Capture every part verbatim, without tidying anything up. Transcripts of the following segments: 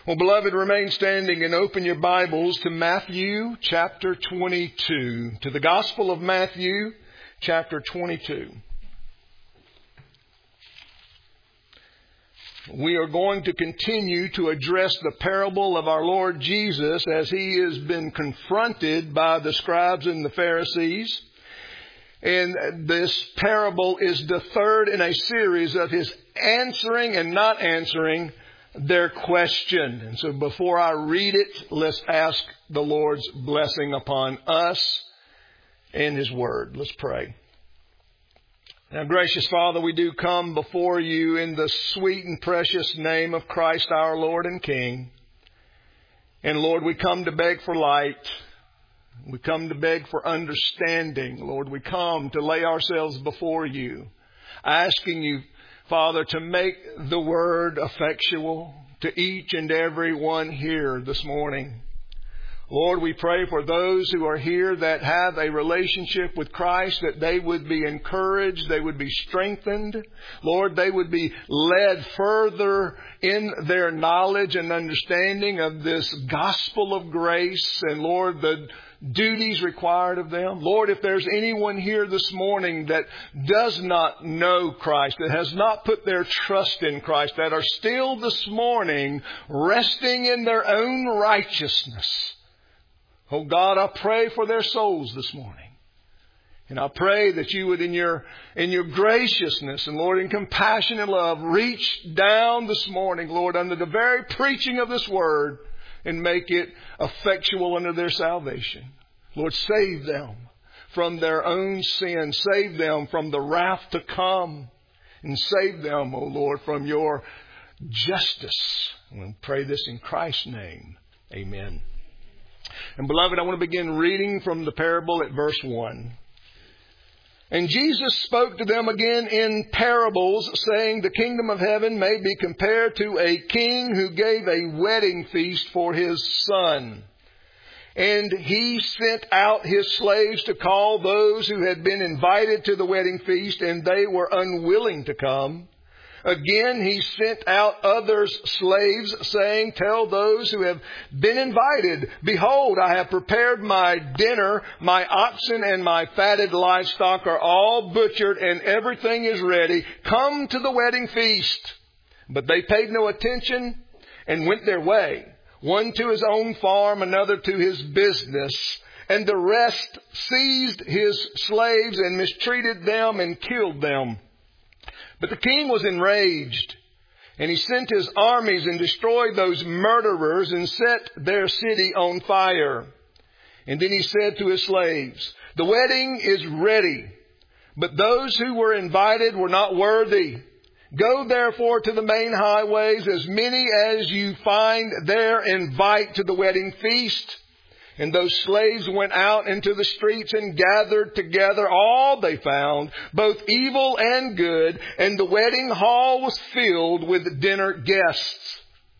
Well, beloved, remain standing and open your Bibles to Matthew chapter twenty-two, to the Gospel of Matthew chapter twenty-two. We are going to continue to address the parable of our Lord Jesus as He has been confronted by the scribes and the Pharisees. And this parable is the third in a series of His answering and not answering their question. And so before I read it, let's ask the Lord's blessing upon us and His Word. Let's pray. Now, gracious Father, we do come before You in the sweet and precious name of Christ our Lord and King. And Lord, we come to beg for light. We come to beg for understanding. Lord, we come to lay ourselves before You, asking You, Father, to make the Word effectual to each and every one here this morning. Lord, we pray for those who are here that have a relationship with Christ, that they would be encouraged, they would be strengthened. Lord, they would be led further in their knowledge and understanding of this gospel of grace. And Lord, the duties required of them. Lord, if there's anyone here this morning that does not know Christ, that has not put their trust in Christ, that are still this morning resting in their own righteousness, oh God, I pray for their souls this morning. And I pray that You would in your, in your graciousness and Lord, in compassion and love, reach down this morning, Lord, under the very preaching of this Word, and make it effectual unto their salvation. Lord, save them from their own sin. Save them from the wrath to come. And save them, O Lord, from Your justice. And we pray this in Christ's name. Amen. And beloved, I want to begin reading from the parable at verse one. And Jesus spoke to them again in parables, saying, the kingdom of heaven may be compared to a king who gave a wedding feast for his son. And he sent out his slaves to call those who had been invited to the wedding feast, and they were unwilling to come. Again, he sent out others slaves, saying, tell those who have been invited, behold, I have prepared my dinner. My oxen and my fatted livestock are all butchered, and everything is ready. Come to the wedding feast. But they paid no attention and went their way, one to his own farm, another to his business. And the rest seized his slaves and mistreated them and killed them. But the king was enraged, and he sent his armies and destroyed those murderers and set their city on fire. And then he said to his slaves, the wedding is ready, but those who were invited were not worthy. Go therefore to the main highways, as many as you find there, invite to the wedding feast. And those slaves went out into the streets and gathered together all they found, both evil and good, and the wedding hall was filled with dinner guests.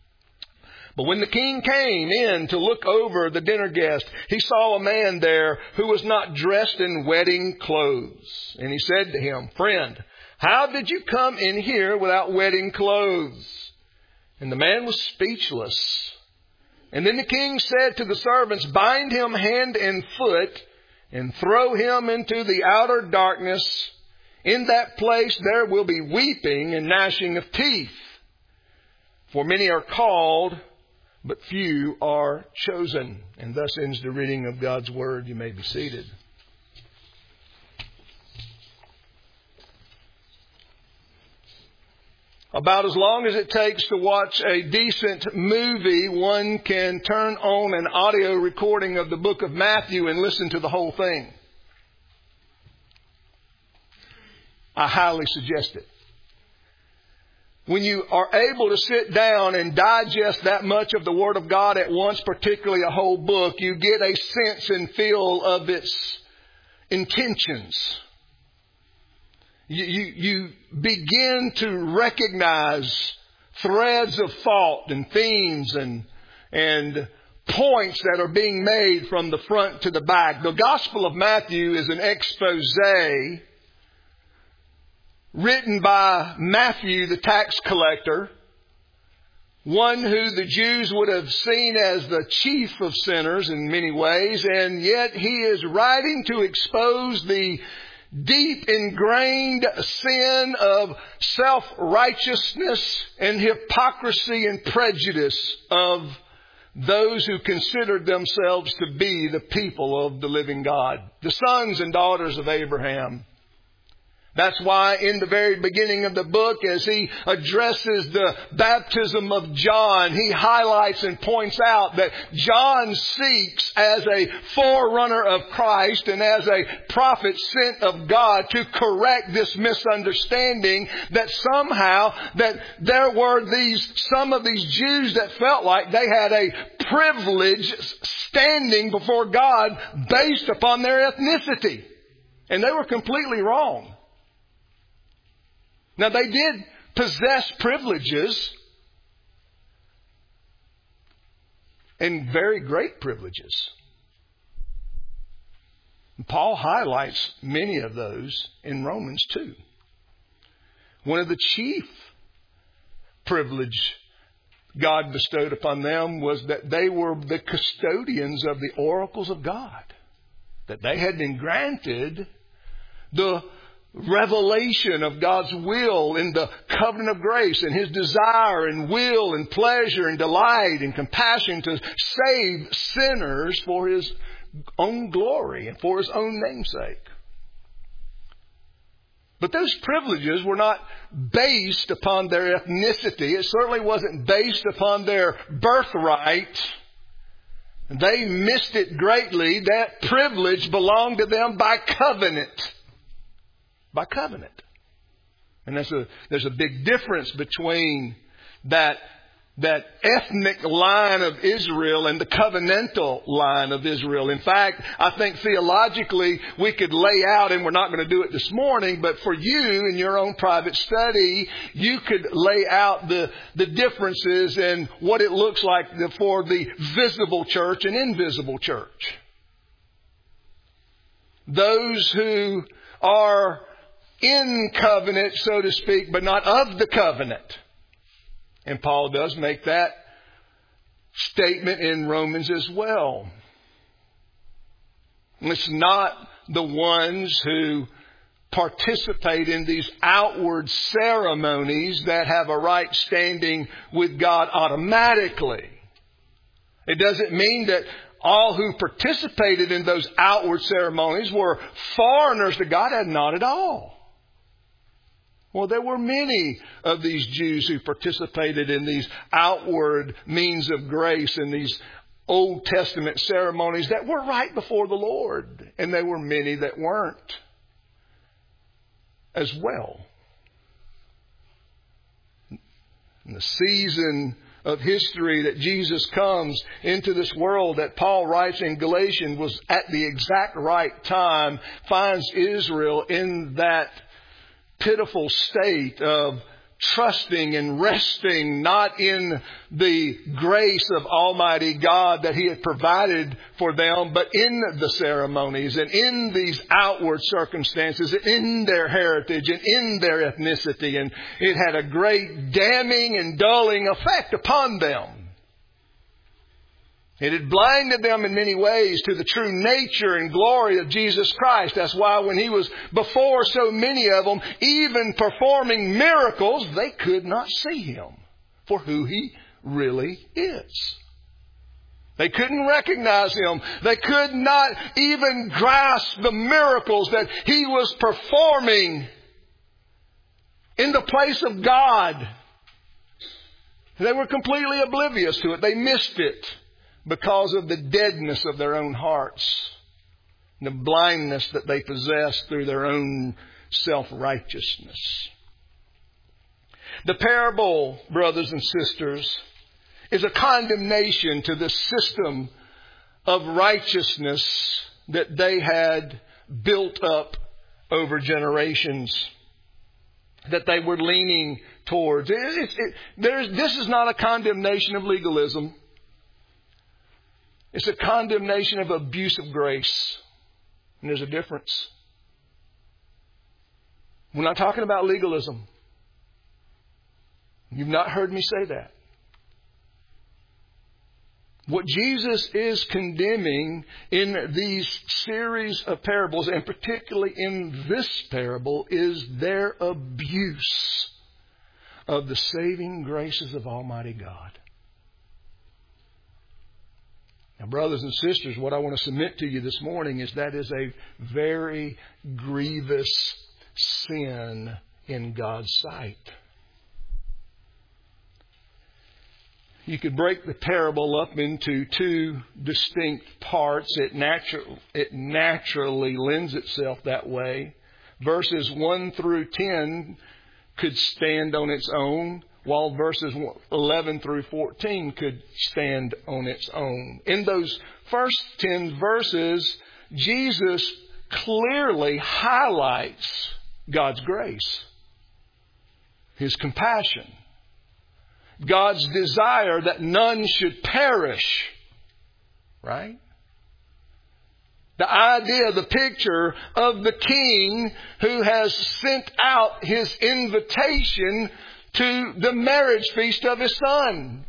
But when the king came in to look over the dinner guests, he saw a man there who was not dressed in wedding clothes. And he said to him, friend, how did you come in here without wedding clothes? And the man was speechless. And then the king said to the servants, bind him hand and foot and throw him into the outer darkness. In that place there will be weeping and gnashing of teeth. For many are called, but few are chosen. And thus ends the reading of God's Word. You may be seated. About as long as it takes to watch a decent movie, one can turn on an audio recording of the book of Matthew and listen to the whole thing. I highly suggest it. When you are able to sit down and digest that much of the Word of God at once, particularly a whole book, you get a sense and feel of its intentions. You, you, you begin to recognize threads of thought and themes and, and points that are being made from the front to the back. The Gospel of Matthew is an expose written by Matthew, the tax collector, one who the Jews would have seen as the chief of sinners in many ways, and yet he is writing to expose the deep ingrained sin of self-righteousness and hypocrisy and prejudice of those who considered themselves to be the people of the living God, the sons and daughters of Abraham. That's why in the very beginning of the book, as he addresses the baptism of John, he highlights and points out that John seeks as a forerunner of Christ and as a prophet sent of God to correct this misunderstanding that somehow that there were these, some of these Jews that felt like they had a privilege standing before God based upon their ethnicity. And they were completely wrong. Now, they did possess privileges, and very great privileges. Paul highlights many of those in Romans two. One of the chief privilege God bestowed upon them was that they were the custodians of the oracles of God. That they had been granted the revelation of God's will in the covenant of grace and His desire and will and pleasure and delight and compassion to save sinners for His own glory and for His own namesake. But those privileges were not based upon their ethnicity. It certainly wasn't based upon their birthright. They missed it greatly. That privilege belonged to them by covenant. By covenant. And there's a, there's a big difference between that, that ethnic line of Israel and the covenantal line of Israel. In fact, I think theologically we could lay out, and we're not going to do it this morning, but for you in your own private study, you could lay out the, the differences and what it looks like for the visible church and invisible church. Those who are in covenant, so to speak, but not of the covenant. And Paul does make that statement in Romans as well. It's not the ones who participate in these outward ceremonies that have a right standing with God automatically. It doesn't mean that all who participated in those outward ceremonies were foreigners to God, and not at all. Well, there were many of these Jews who participated in these outward means of grace and these Old Testament ceremonies that were right before the Lord. And there were many that weren't as well. In the season of history that Jesus comes into this world that Paul writes in Galatians was at the exact right time, finds Israel in that pitiful state of trusting and resting not in the grace of Almighty God that He had provided for them, but in the ceremonies and in these outward circumstances, in their heritage and in their ethnicity. And it had a great damning and dulling effect upon them. It had blinded them in many ways to the true nature and glory of Jesus Christ. That's why when He was before so many of them, even performing miracles, they could not see Him for who He really is. They couldn't recognize Him. They could not even grasp the miracles that He was performing in the place of God. They were completely oblivious to it. They missed it. Because of the deadness of their own hearts, the blindness that they possess through their own self-righteousness. The parable, brothers and sisters, is a condemnation to the system of righteousness that they had built up over generations, that they were leaning towards. It, it, it, there's, this is not a condemnation of legalism. It's a condemnation of abuse of grace. And there's a difference. We're not talking about legalism. You've not heard me say that. What Jesus is condemning in these series of parables, and particularly in this parable, is their abuse of the saving graces of Almighty God. Now, brothers and sisters, what I want to submit to you this morning is that is a very grievous sin in God's sight. You could break the parable up into two distinct parts. It, natu- it naturally lends itself that way. Verses one through ten could stand on its own, while verses eleven through fourteen could stand on its own. In those first ten verses, Jesus clearly highlights God's grace, His compassion, God's desire that none should perish. Right? The idea, the picture of the king who has sent out his invitation to the marriage feast of his son.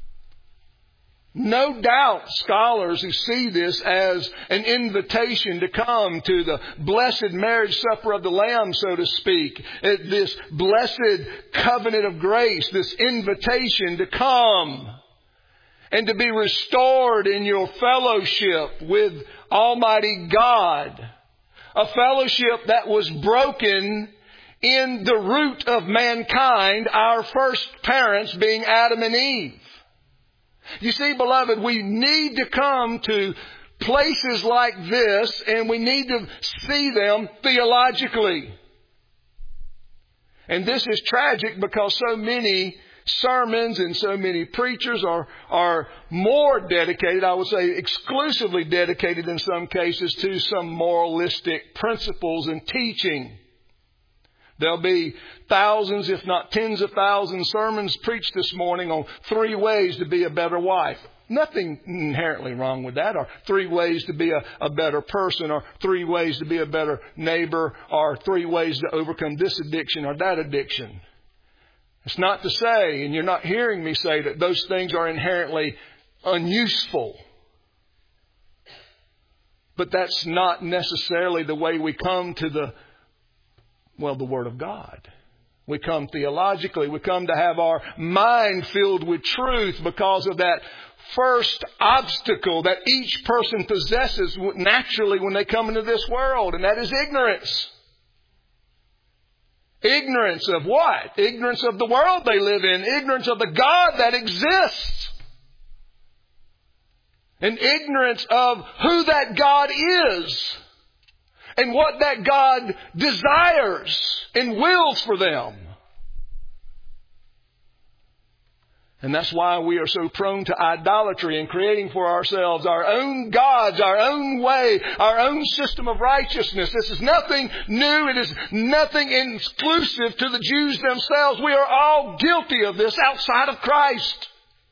No doubt scholars who see this as an invitation to come to the blessed marriage supper of the Lamb, so to speak, this blessed covenant of grace, this invitation to come and to be restored in your fellowship with Almighty God. A fellowship that was broken in the root of mankind, our first parents being Adam and Eve. You see, beloved, we need to come to places like this, and we need to see them theologically. And this is tragic because so many sermons and so many preachers are, are more dedicated, I would say exclusively dedicated in some cases, to some moralistic principles and teaching. There'll be thousands, if not tens of thousands, sermons preached this morning on three ways to be a better wife. Nothing inherently wrong with that. Or three ways to be a, a better person. Or three ways to be a better neighbor. Or three ways to overcome this addiction or that addiction. It's not to say, and you're not hearing me say, that those things are inherently unuseful. But that's not necessarily the way we come to the Well, the Word of God. We come theologically. We come to have our mind filled with truth because of that first obstacle that each person possesses naturally when they come into this world, and that is ignorance. Ignorance of what? Ignorance of the world they live in. Ignorance of the God that exists. And ignorance of who that God is. And what that God desires and wills for them. And that's why we are so prone to idolatry and creating for ourselves our own gods, our own way, our own system of righteousness. This is nothing new. It is nothing exclusive to the Jews themselves. We are all guilty of this outside of Christ.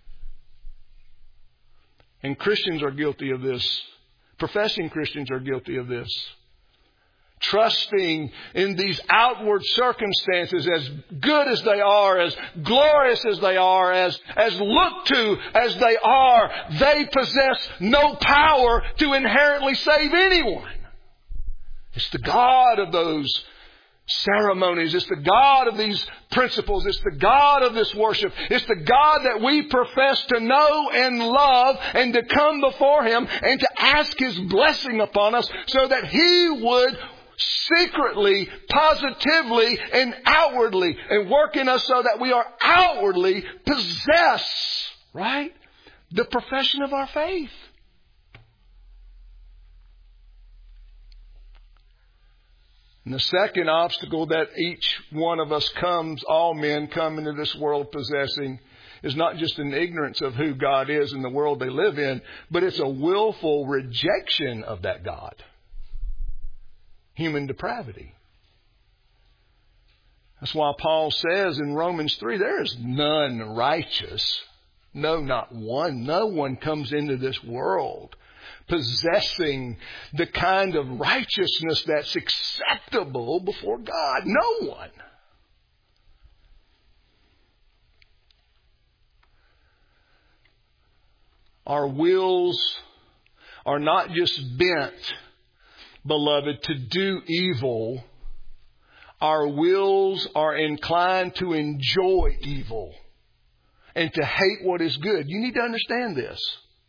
And Christians are guilty of this. Professing Christians are guilty of this. Trusting in these outward circumstances, as good as they are, as glorious as they are, as, as looked to as they are, they possess no power to inherently save anyone. It's the God of those ceremonies. It's the God of these principles. It's the God of this worship. It's the God that we profess to know and love, and to come before Him and to ask His blessing upon us so that He would secretly, positively, and outwardly, and work in us so that we are outwardly possess, right, the profession of our faith. And the second obstacle that each one of us comes, all men come into this world possessing, is not just an ignorance of who God is in the world they live in, but it's a willful rejection of that God. Human depravity. That's why Paul says in Romans three, there is none righteous. No, not one. No one comes into this world possessing the kind of righteousness that's acceptable before God. No one. Our wills are not just bent, beloved, to do evil. Our wills are inclined to enjoy evil and to hate what is good. You need to understand this.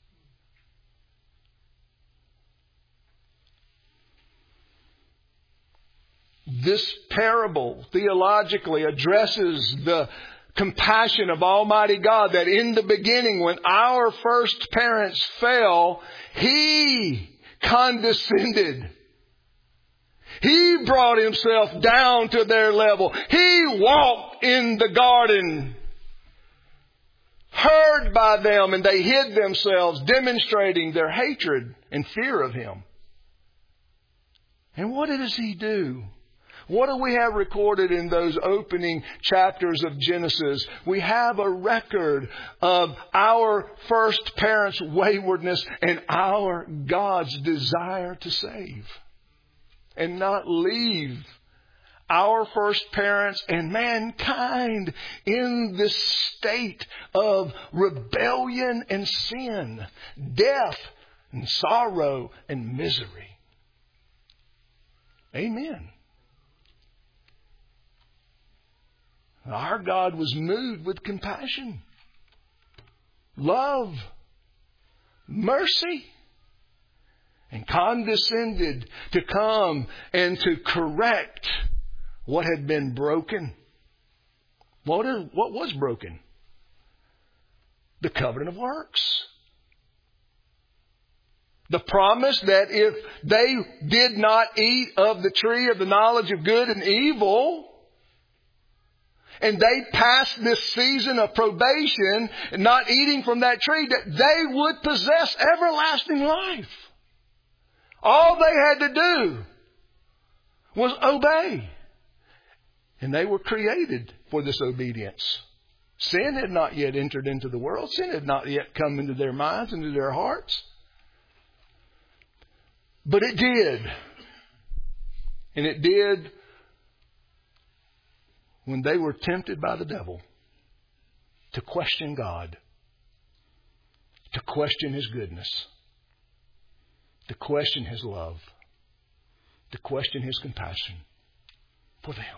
This parable theologically addresses the compassion of Almighty God, that in the beginning, when our first parents fell, He condescended. He brought Himself down to their level. He walked in the garden, heard by them, and they hid themselves, demonstrating their hatred and fear of Him. And what does He do? What do we have recorded in those opening chapters of Genesis? We have a record of our first parents' waywardness and our God's desire to save and not leave our first parents and mankind in this state of rebellion and sin, death and sorrow and misery. Amen. Our God was moved with compassion, love, mercy, and condescended to come and to correct what had been broken. What is, what was broken? The covenant of works. The promise that if they did not eat of the tree of the knowledge of good and evil, and they passed this season of probation, not eating from that tree, that they would possess everlasting life. All they had to do was obey. And they were created for this obedience. Sin had not yet entered into the world. Sin had not yet come into their minds, into their hearts. But it did. And it did when they were tempted by the devil to question God, to question His goodness, to question His love, to question His compassion for them.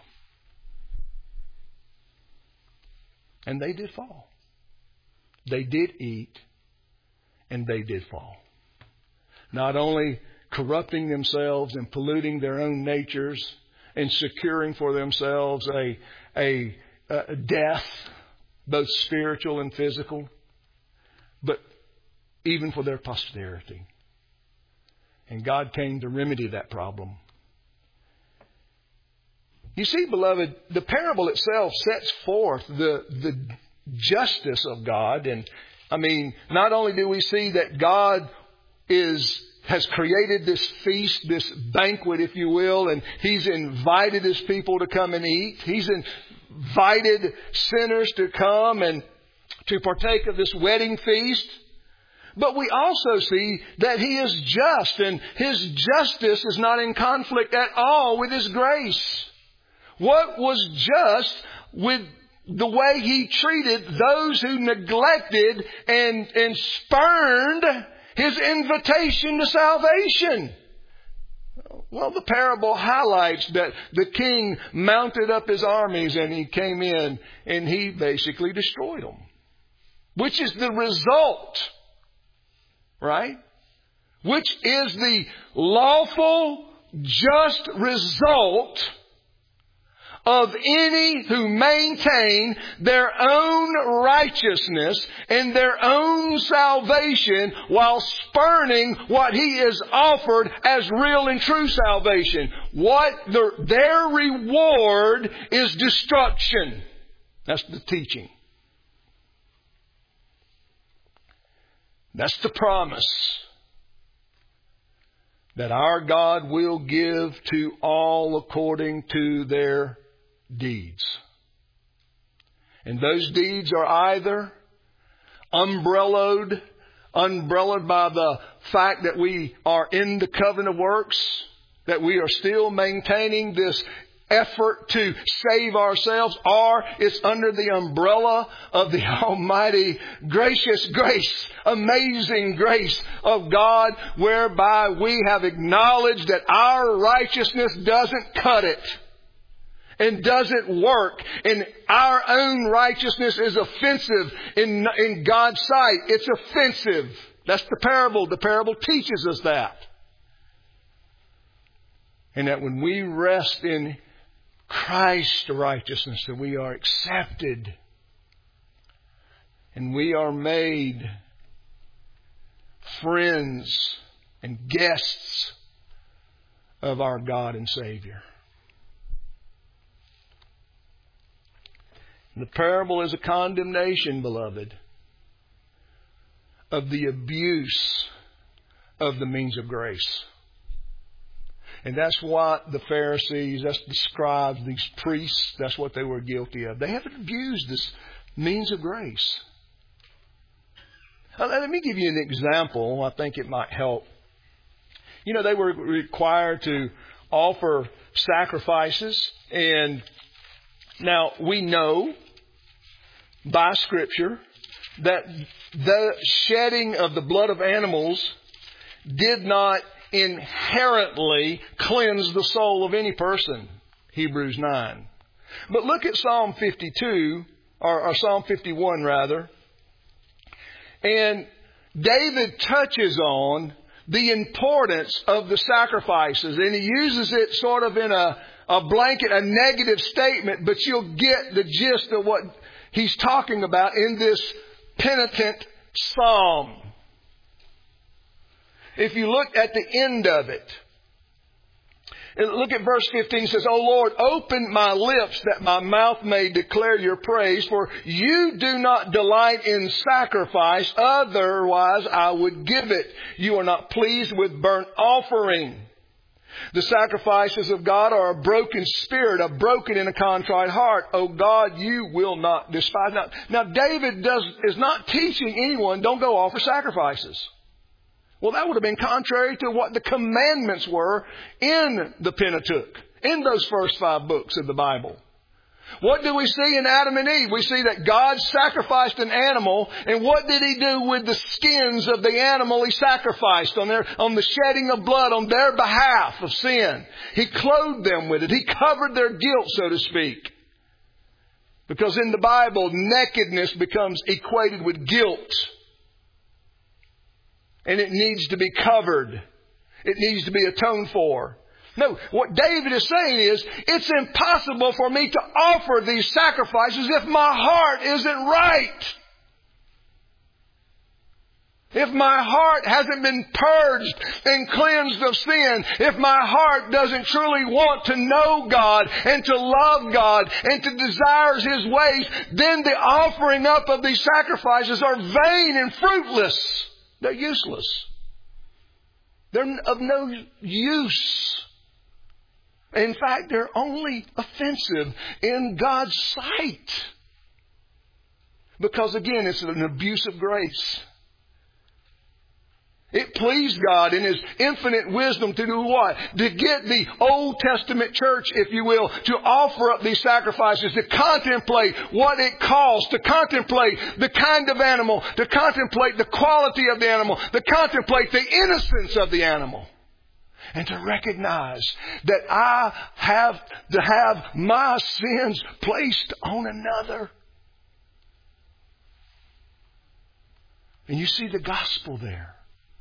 And they did fall. They did eat, and they did fall. Not only corrupting themselves and polluting their own natures and securing for themselves a, a, a death, both spiritual and physical, but even for their posterity. And God came to remedy that problem. You see, beloved, the parable itself sets forth the, the justice of God. And I mean, not only do we see that God is has created this feast, this banquet, if you will, and He's invited His people to come and eat. He's invited sinners to come and to partake of this wedding feast. But we also see that He is just, and His justice is not in conflict at all with His grace. What was just with the way He treated those who neglected and, and spurned His invitation to salvation? Well, the parable highlights that the king mounted up his armies and he came in and he basically destroyed them. Which is the result, right? Which is the lawful, just result of any who maintain their own righteousness and their own salvation while spurning what He has offered as real and true salvation. What the, their reward is destruction. That's the teaching. That's the promise that our God will give to all according to their deeds. And those deeds are either umbrellaed, umbrellaed by the fact that we are in the covenant of works, that we are still maintaining this effort to save ourselves, or it's under the umbrella of the almighty gracious grace, amazing grace of God, whereby we have acknowledged that our righteousness doesn't cut it and doesn't work, and our own righteousness is offensive in, in God's sight. It's offensive. That's the parable. The parable teaches us that. And that when we rest in Christ's righteousness, that we are accepted and we are made friends and guests of our God and Savior. The parable is a condemnation, beloved, of the abuse of the means of grace. And that's what the Pharisees, that's the scribes, these priests, that's what they were guilty of. They have abused this means of grace. Now, let me give you an example. I think it might help. You know, they were required to offer sacrifices. And now we know by Scripture that the shedding of the blood of animals did not inherently cleanse the soul of any person. Hebrews nine. But look at Psalm fifty-two, or, or Psalm fifty-one rather. And David touches on the importance of the sacrifices. And he uses it sort of in a, a blanket, a negative statement, but you'll get the gist of what he's talking about in this penitent psalm. If you look at the end of it, and look at verse fifteen, it says, O Lord, open my lips that my mouth may declare your praise, for you do not delight in sacrifice, otherwise I would give it. You are not pleased with burnt offering. The sacrifices of God are a broken spirit, a broken and a contrite heart. O God, you will not despise. Now, now David does, is not teaching anyone, don't go offer sacrifices. Well, that would have been contrary to what the commandments were in the Pentateuch, in those first five books of the Bible. What do we see in Adam and Eve? We see that God sacrificed an animal, and what did He do with the skins of the animal He sacrificed on their, on the shedding of blood on their behalf of sin? He clothed them with it. He covered their guilt, so to speak. Because in the Bible, nakedness becomes equated with guilt. And it needs to be covered. It needs to be atoned for. No, what David is saying is, it's impossible for me to offer these sacrifices if my heart isn't right. If my heart hasn't been purged and cleansed of sin, if my heart doesn't truly want to know God and to love God and to desire His ways, then the offering up of these sacrifices are vain and fruitless. They're useless. They're of no use. In fact, they're only offensive in God's sight. Because again, it's an abuse of grace. It pleased God in His infinite wisdom to do what? To get the Old Testament church, if you will, to offer up these sacrifices, to contemplate what it costs, to contemplate the kind of animal, to contemplate the quality of the animal, to contemplate the innocence of the animal. And to recognize that I have to have my sins placed on another. And you see the gospel there.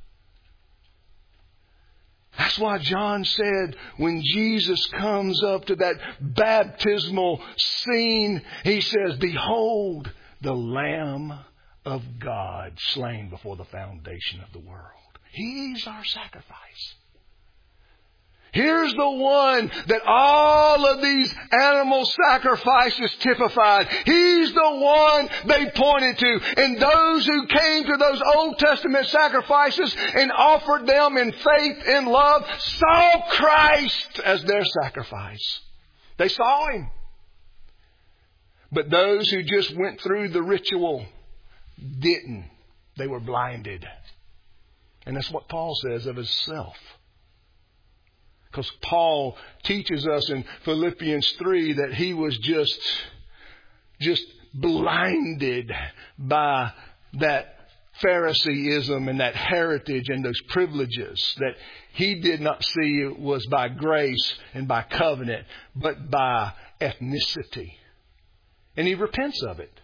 That's why John said when Jesus comes up to that baptismal scene, he says, behold the Lamb of God slain before the foundation of the world. He's our sacrifice. Here's the one that all of these animal sacrifices typified. He's the one they pointed to. And those who came to those Old Testament sacrifices and offered them in faith and love saw Christ as their sacrifice. They saw Him. But those who just went through the ritual didn't. They were blinded. And that's what Paul says of himself. Because Paul teaches us in Philippians three that he was just, just blinded by that Phariseeism and that heritage and those privileges, that he did not see it was by grace and by covenant, but by ethnicity. And he repents of it.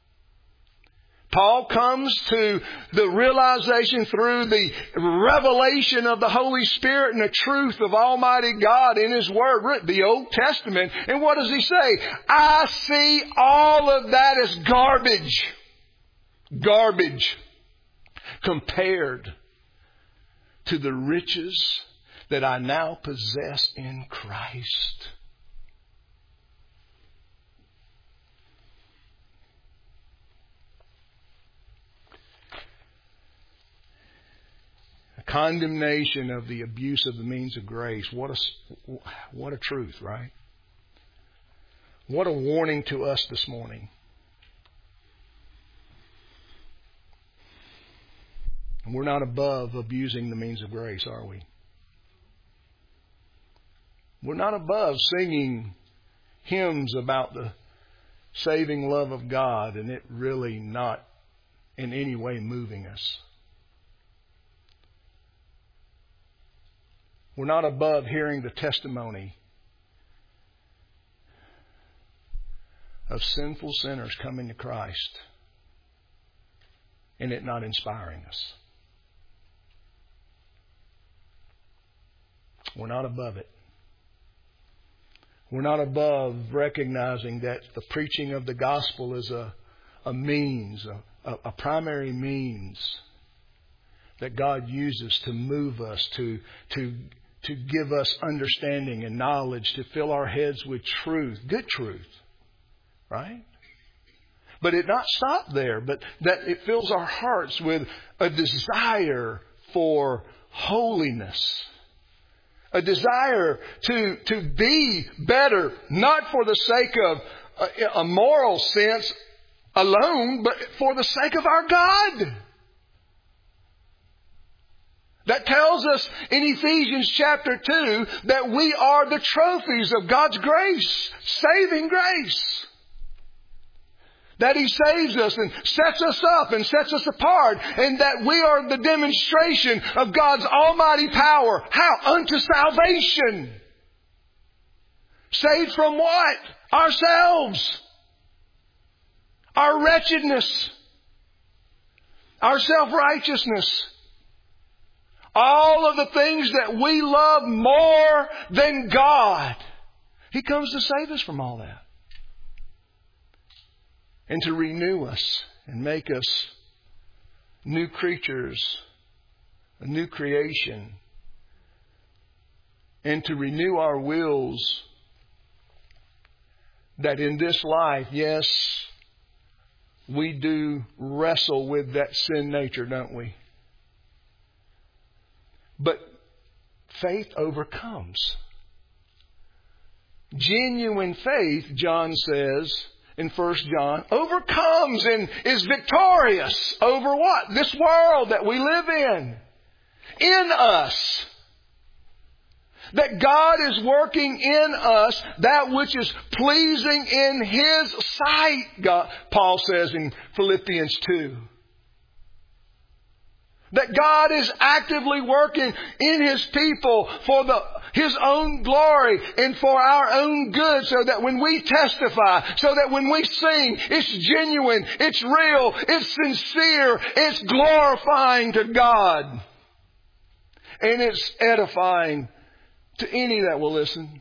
Paul comes to the realization through the revelation of the Holy Spirit and the truth of Almighty God in His Word, the Old Testament. And what does he say? I see all of that as garbage. Garbage. Compared to the riches that I now possess in Christ. A condemnation of the abuse of the means of grace. What a, what a truth, right? What a warning to us this morning. And we're not above abusing the means of grace, are we? We're not above singing hymns about the saving love of God and it really not in any way moving us. We're not above hearing the testimony of sinful sinners coming to Christ and it not inspiring us. We're not above it. We're not above recognizing that the preaching of the gospel is a, a means, a, a primary means that God uses to move us, to, to, to give us understanding and knowledge, to fill our heads with truth, good truth, right? But it not stop there, but that it fills our hearts with a desire for holiness. A desire to, to be better, not for the sake of a, a moral sense alone, but for the sake of our God. That tells us in Ephesians chapter two that we are the trophies of God's grace, saving grace. That He saves us and sets us up and sets us apart. And that we are the demonstration of God's almighty power. How? Unto salvation. Saved from what? Ourselves. Our wretchedness. Our self-righteousness. All of the things that we love more than God. He comes to save us from all that. And to renew us and make us new creatures, a new creation. And to renew our wills that in this life, yes, we do wrestle with that sin nature, don't we? But faith overcomes. Genuine faith, John says, in First John, overcomes and is victorious over what? This world that we live in. In us. That God is working in us that which is pleasing in His sight, God, Paul says in Philippians two. That God is actively working in His people for the, His own glory and for our own good, so that when we testify, so that when we sing, it's genuine, it's real, it's sincere, it's glorifying to God. And it's edifying to any that will listen.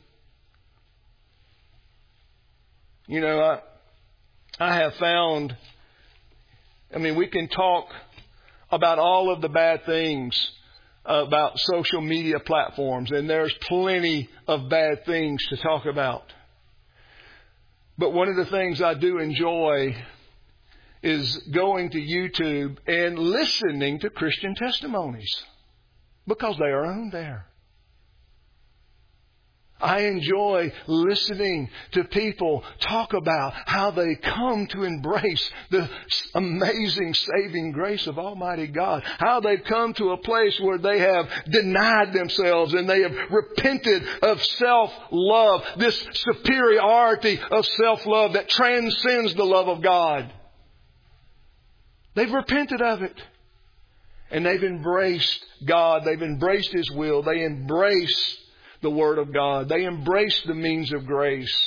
You know, I, I have found, I mean, we can talk about all of the bad things about social media platforms, and there's plenty of bad things to talk about. But one of the things I do enjoy is going to YouTube and listening to Christian testimonies, because they are on there. I enjoy listening to people talk about how they come to embrace the amazing saving grace of Almighty God. How they've come to a place where they have denied themselves and they have repented of self-love. This superiority of self-love that transcends the love of God. They've repented of it. And they've embraced God. They've embraced His will. They embrace the Word of God. They embrace the means of grace.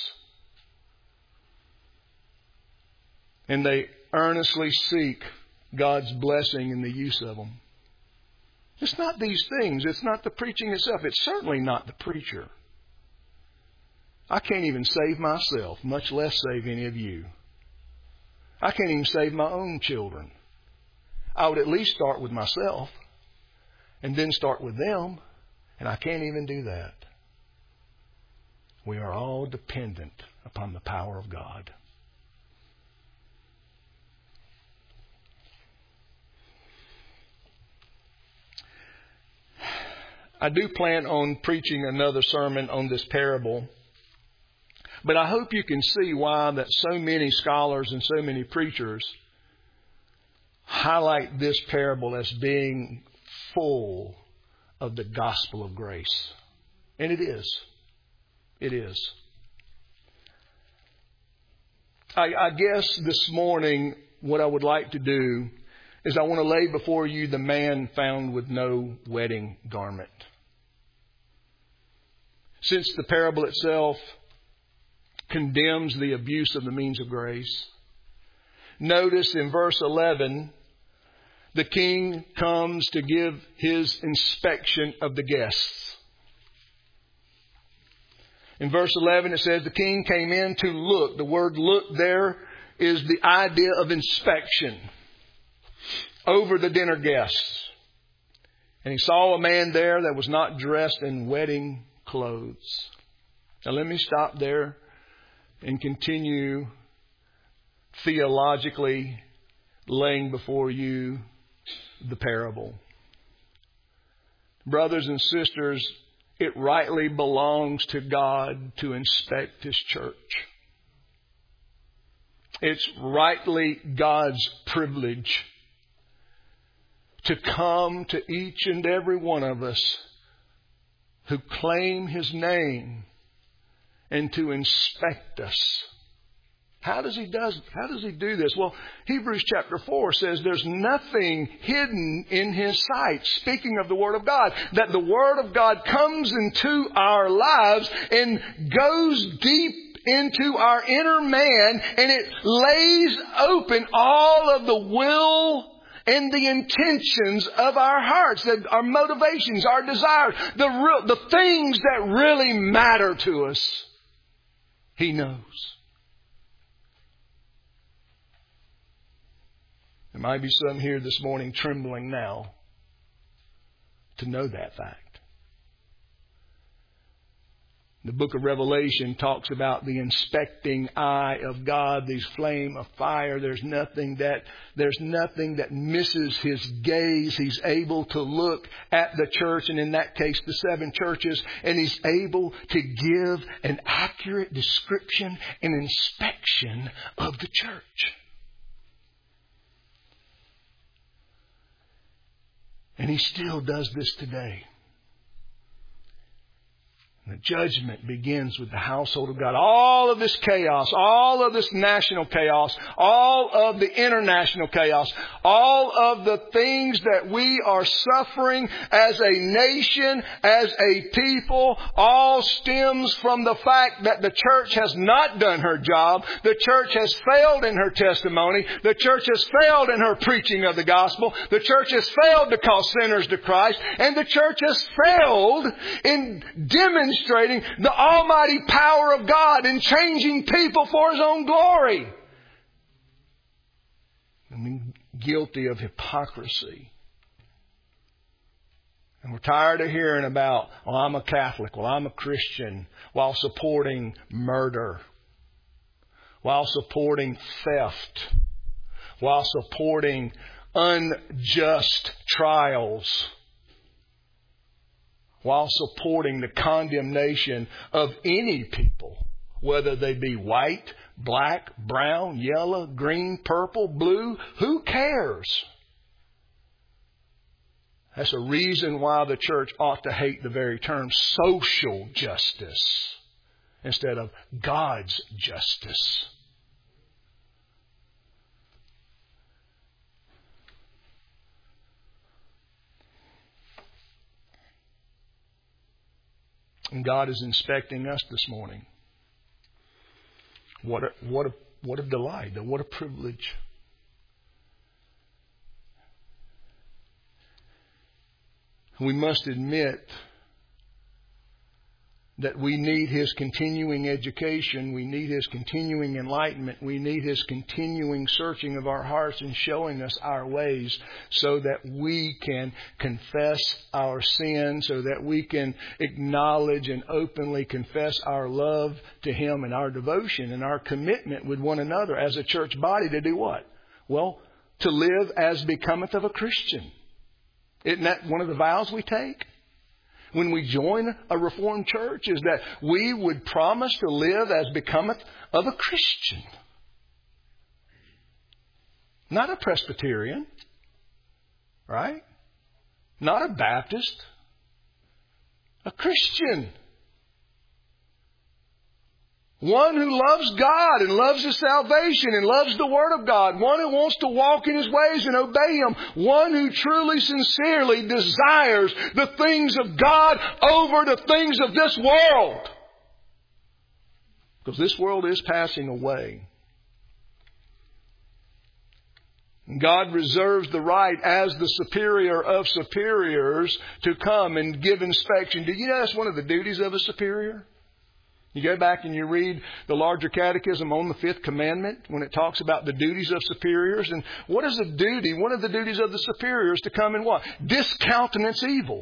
And they earnestly seek God's blessing in the use of them. It's not these things. It's not the preaching itself. It's certainly not the preacher. I can't even save myself, much less save any of you. I can't even save my own children. I would at least start with myself and then start with them. And I can't even do that. We are all dependent upon the power of God. I do plan on preaching another sermon on this parable. But I hope you can see why that so many scholars and so many preachers highlight this parable as being full of the gospel of grace. And it is. It is. I, I guess this morning what I would like to do is I want to lay before you the man found with no wedding garment. Since the parable itself condemns the abuse of the means of grace, notice in verse eleven, the king comes to give his inspection of the guests. In verse eleven it says the king came in to look. The word look there is the idea of inspection over the dinner guests. And he saw a man there that was not dressed in wedding clothes. Now let me stop there and continue theologically laying before you the parable. Brothers and sisters, it rightly belongs to God to inspect His church. It's rightly God's privilege to come to each and every one of us who claim His name and to inspect us. How does he does how does he do this? Well, Hebrews chapter four says there's nothing hidden in His sight. Speaking of the Word of God, that the Word of God comes into our lives and goes deep into our inner man, and it lays open all of the will and the intentions of our hearts, that our motivations, our desires, the real, the things that really matter to us. He knows. There might be some here this morning trembling now to know that fact. The book of Revelation talks about the inspecting eye of God, these flame of fire. There's nothing that, there's nothing that misses His gaze. He's able to look at the church, and in that case, the seven churches, and He's able to give an accurate description and inspection of the church. And He still does this today. The judgment begins with the household of God. All of this chaos, all of this national chaos, all of the international chaos, all of the things that we are suffering as a nation, as a people, all stems from the fact that the church has not done her job. The church has failed in her testimony. The church has failed in her preaching of the gospel. The church has failed to call sinners to Christ. And the church has failed in demonstrating Demonstrating the almighty power of God in changing people for His own glory. I mean, guilty of hypocrisy. And we're tired of hearing about, well, I'm a Catholic, well, I'm a Christian, while supporting murder, while supporting theft, while supporting unjust trials. while supporting the condemnation of any people, whether they be white, black, brown, yellow, green, purple, blue. Who cares? That's a reason why the church ought to hate the very term social justice instead of God's justice. And God is inspecting us this morning. What a, what a, what a delight. What a privilege. We must admit that we need His continuing education. We need His continuing enlightenment. We need His continuing searching of our hearts and showing us our ways so that we can confess our sin, so that we can acknowledge and openly confess our love to Him and our devotion and our commitment with one another as a church body to do what? Well, to live as becometh of a Christian. Isn't that one of the vows we take? When we join a Reformed church, is that we would promise to live as becometh of a Christian. Not a Presbyterian, right? Not a Baptist. A Christian. One who loves God and loves His salvation and loves the Word of God. One who wants to walk in His ways and obey Him. One who truly, sincerely desires the things of God over the things of this world. Because this world is passing away. God reserves the right as the superior of superiors to come and give inspection. Do you know that's one of the duties of a superior? You go back and you read the larger catechism on the fifth commandment when it talks about the duties of superiors. And what is a duty? One of the duties of the superiors to come and what? Discountenance evil.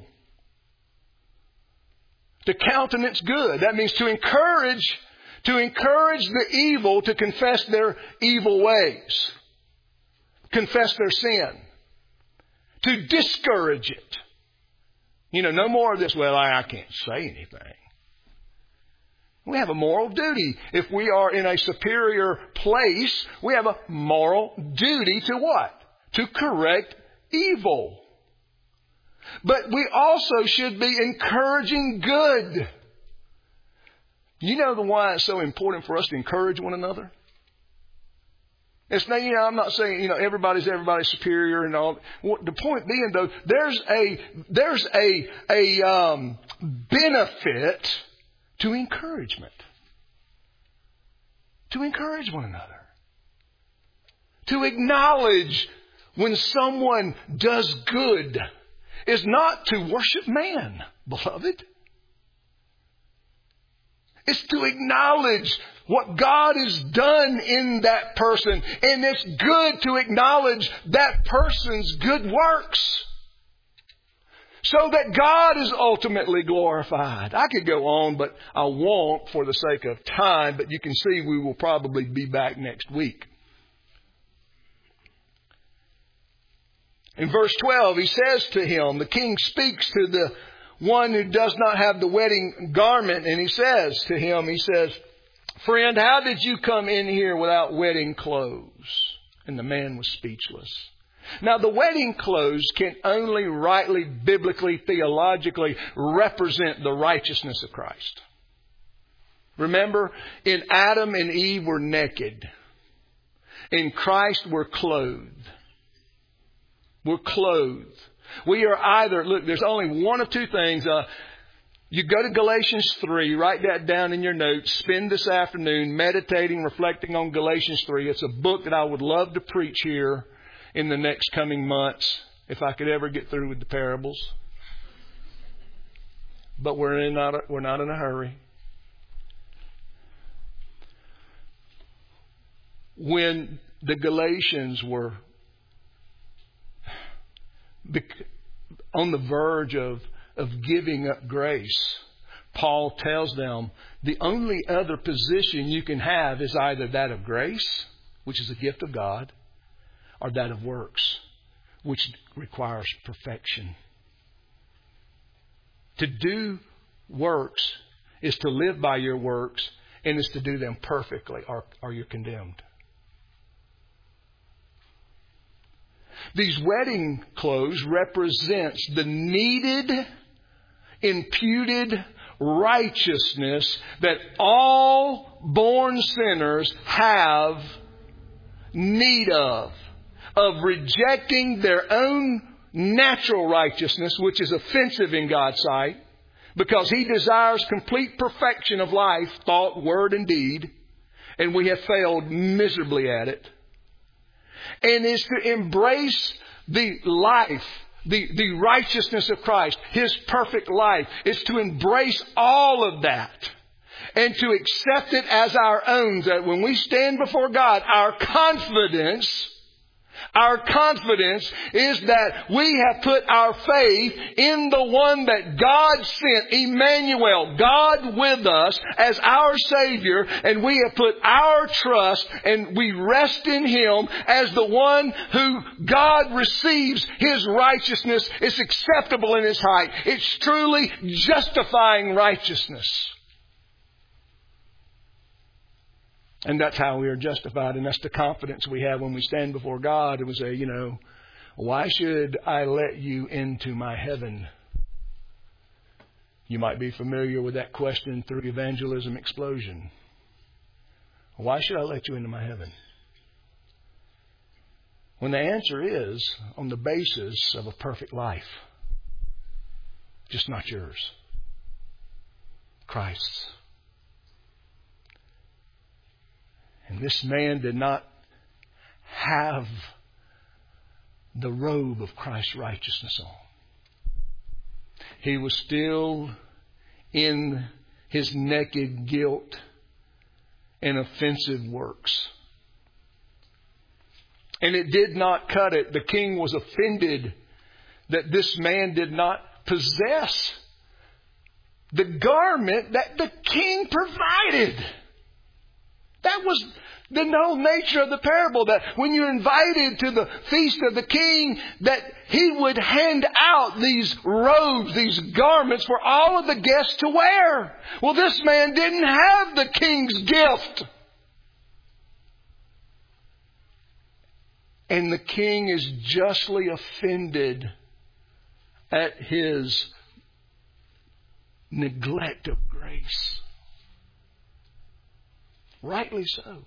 To countenance good. That means to encourage, to encourage the evil to confess their evil ways. Confess their sin. To discourage it. You know, no more of this, well, I, I can't say anything. We have a moral duty. If we are in a superior place, we have a moral duty to what? To correct evil. But we also should be encouraging good. You know the why it's so important for us to encourage one another? It's not, you know, I'm not saying, you know, everybody's everybody's superior and all. Well, the point being, though, there's a there's a a um, benefit to encouragement. To encourage one another. To acknowledge when someone does good is not to worship man, beloved. It's to acknowledge what God has done in that person. And it's good to acknowledge that person's good works. So that God is ultimately glorified. I could go on, but I won't for the sake of time. But you can see we will probably be back next week. In verse twelve, he says to him, the king speaks to the one who does not have the wedding garment. And he says to him, he says, friend, how did you come in here without wedding clothes? And the man was speechless. Now, the wedding clothes can only rightly, biblically, theologically represent the righteousness of Christ. Remember, in Adam and Eve were naked. In Christ we're clothed. We're clothed. We are either, look, there's only one of two things. Uh, you go to Galatians three, write that down in your notes, spend this afternoon meditating, reflecting on Galatians three. It's a book that I would love to preach here in the next coming months, if I could ever get through with the parables. But we're in not a, we're not in a hurry. When the Galatians were on the verge of, of giving up grace, Paul tells them the only other position you can have is either that of grace, which is a gift of God, or that of works, which requires perfection. To do works is to live by your works, and is to do them perfectly, or, or you're condemned. These wedding clothes represents the needed, imputed righteousness that all born sinners have need of, of rejecting their own natural righteousness, which is offensive in God's sight, because He desires complete perfection of life, thought, word, and deed, and we have failed miserably at it. And is to embrace the life, the, the righteousness of Christ, His perfect life, is to embrace all of that and to accept it as our own. That when we stand before God, our confidence, our confidence is that we have put our faith in the one that God sent, Emmanuel, God with us, as our Savior, and we have put our trust and we rest in Him as the one who God receives His righteousness. It's acceptable in His sight. It's truly justifying righteousness. And that's how we are justified. And that's the confidence we have when we stand before God and we say, you know, why should I let you into my heaven? You might be familiar with that question through Evangelism Explosion. Why should I let you into my heaven? When the answer is on the basis of a perfect life. Just not yours. Christ's. And this man did not have the robe of Christ's righteousness on. He was still in his naked guilt and offensive works. And it did not cut it. The king was offended that this man did not possess the garment that the king provided. That was the whole nature of the parable, that when you're invited to the feast of the king, that he would hand out these robes, these garments for all of the guests to wear. Well, this man didn't have the king's gift. And the king is justly offended at his neglect of grace. Rightly so.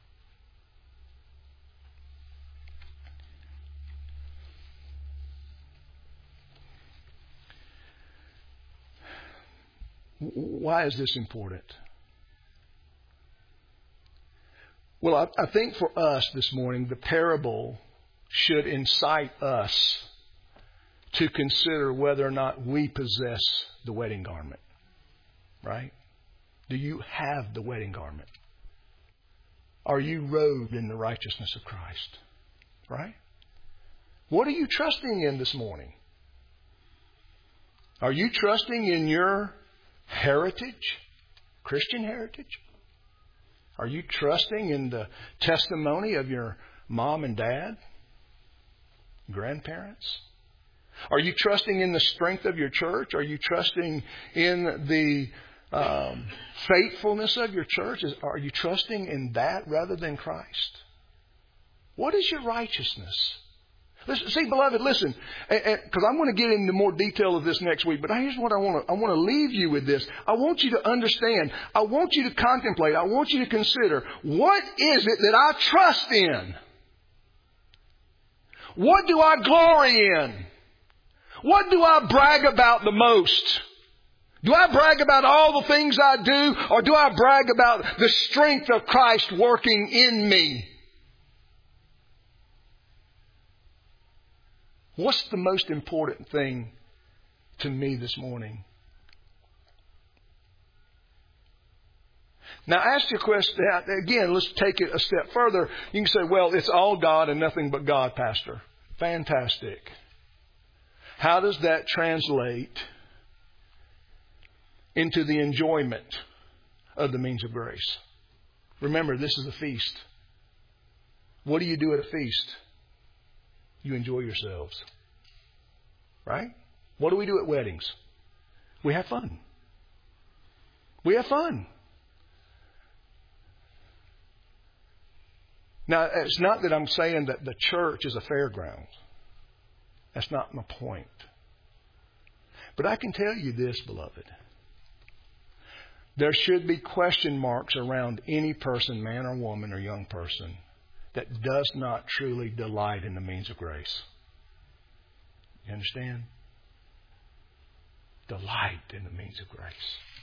Why is this important? Well, I, I think for us this morning, the parable should incite us to consider whether or not we possess the wedding garment. Right? Do you have the wedding garment? Are you robed in the righteousness of Christ? Right? What are you trusting in this morning? Are you trusting in your heritage, Christian heritage? Are you trusting in the testimony of your mom and dad, grandparents? Are you trusting in the strength of your church? Are you trusting in the Um, faithfulness of your church? Is, are you trusting in that rather than Christ? What is your righteousness? Listen, see, beloved, listen, because I'm going to get into more detail of this next week. But here's what I want to I want to leave you with this. I want you to understand. I want you to contemplate. I want you to consider, what is it that I trust in? What do I glory in? What do I brag about the most? Do I brag about all the things I do, or do I brag about the strength of Christ working in me? What's the most important thing to me this morning? Now, ask your question. Again, let's take it a step further. You can say, well, it's all God and nothing but God, Pastor. Fantastic. How does that translate into the enjoyment of the means of grace? Remember, this is a feast. What do you do at a feast? You enjoy yourselves. Right? What do we do at weddings? We have fun. We have fun. Now, it's not that I'm saying that the church is a fairground. That's not my point. But I can tell you this, beloved. There should be question marks around any person, man or woman or young person, that does not truly delight in the means of grace. You understand? Delight in the means of grace.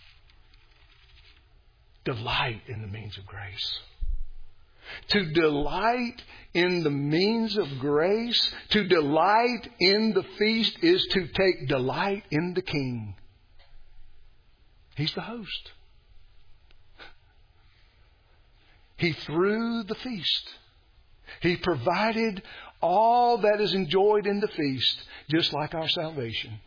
Delight in the means of grace. To delight in the means of grace, to delight in the feast, is to take delight in the King. He's the host. He threw the feast. He provided all that is enjoyed in the feast, just like our salvation.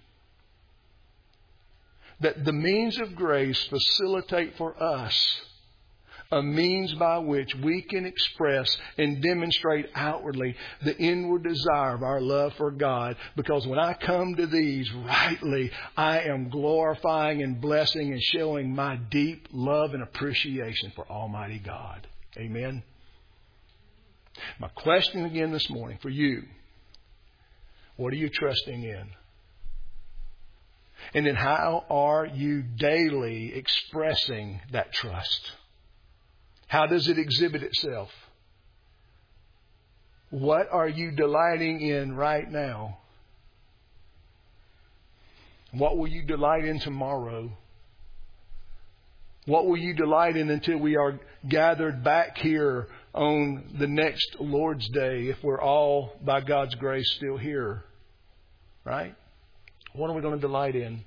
That the means of grace facilitate for us a means by which we can express and demonstrate outwardly the inward desire of our love for God. Because when I come to these rightly, I am glorifying and blessing and showing my deep love and appreciation for Almighty God. Amen. My question again this morning for you: what are you trusting in? And then how are you daily expressing that trust? How does it exhibit itself? What are you delighting in right now? What will you delight in tomorrow? What will you delight in until we are gathered back here on the next Lord's Day, if we're all, by God's grace, still here? Right? What are we going to delight in?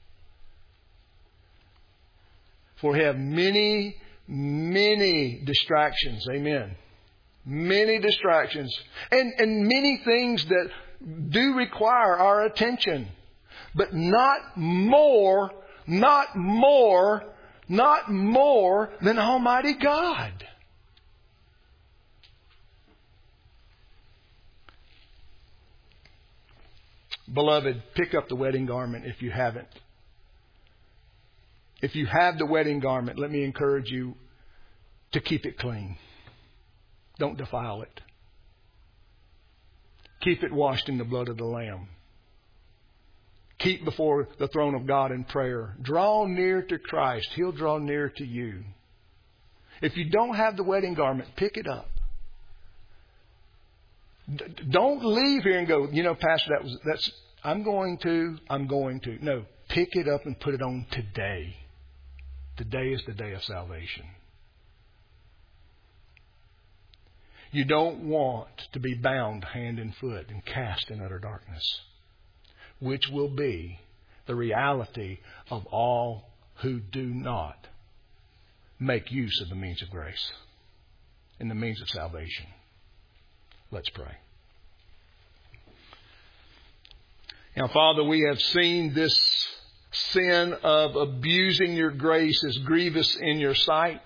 For we have many, many distractions. Amen. Many distractions. And, and many things that do require our attention. But not more, not more, not more than Almighty God. Beloved, pick up the wedding garment if you haven't. If you have the wedding garment, let me encourage you to keep it clean. Don't defile it. Keep it washed in the blood of the Lamb. Keep before the throne of God in prayer. Draw near to Christ. He'll draw near to you. If you don't have the wedding garment, pick it up. D- don't leave here and go, you know, Pastor, that was that's I'm going to, I'm going to. No, pick it up and put it on today. Today is the day of salvation. You don't want to be bound hand and foot and cast in utter darkness, which will be the reality of all who do not make use of the means of grace and the means of salvation. Let's pray. Now, Father, we have seen this sin of abusing your grace as grievous in your sight.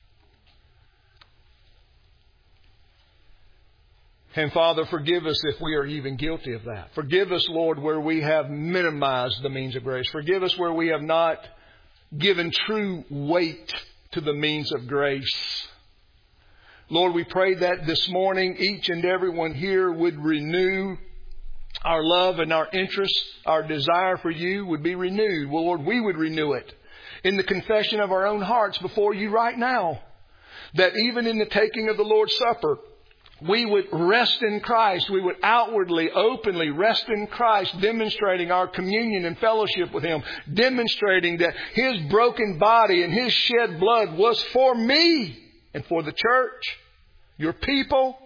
And Father, forgive us if we are even guilty of that. Forgive us, Lord, where we have minimized the means of grace. Forgive us where we have not given true weight to the means of grace. Lord, we pray that this morning each and every one here would renew our love and our interest, our desire for you would be renewed. Well, Lord, we would renew it in the confession of our own hearts before you right now. That even in the taking of the Lord's Supper, we would rest in Christ. We would outwardly, openly rest in Christ, demonstrating our communion and fellowship with Him, demonstrating that His broken body and His shed blood was for me and for the church, your people.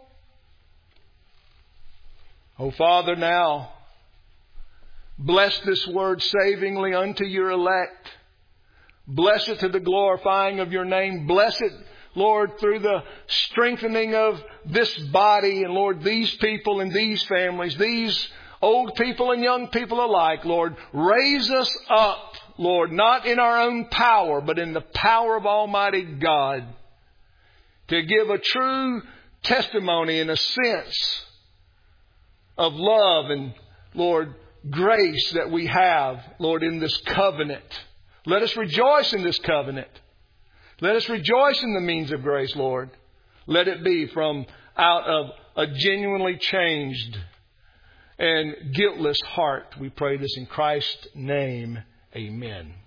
Oh, Father, now, bless this word savingly unto your elect. Bless it to the glorifying of your name. Bless it, Lord, through the strengthening of this body. And Lord, these people and these families, these old people and young people alike, Lord, raise us up, Lord, not in our own power, but in the power of Almighty God, to give a true testimony in a sense of love and, Lord, grace that we have, Lord, in this covenant. Let us rejoice in this covenant. Let us rejoice in the means of grace, Lord. Let it be from out of a genuinely changed and guiltless heart. We pray this in Christ's name. Amen.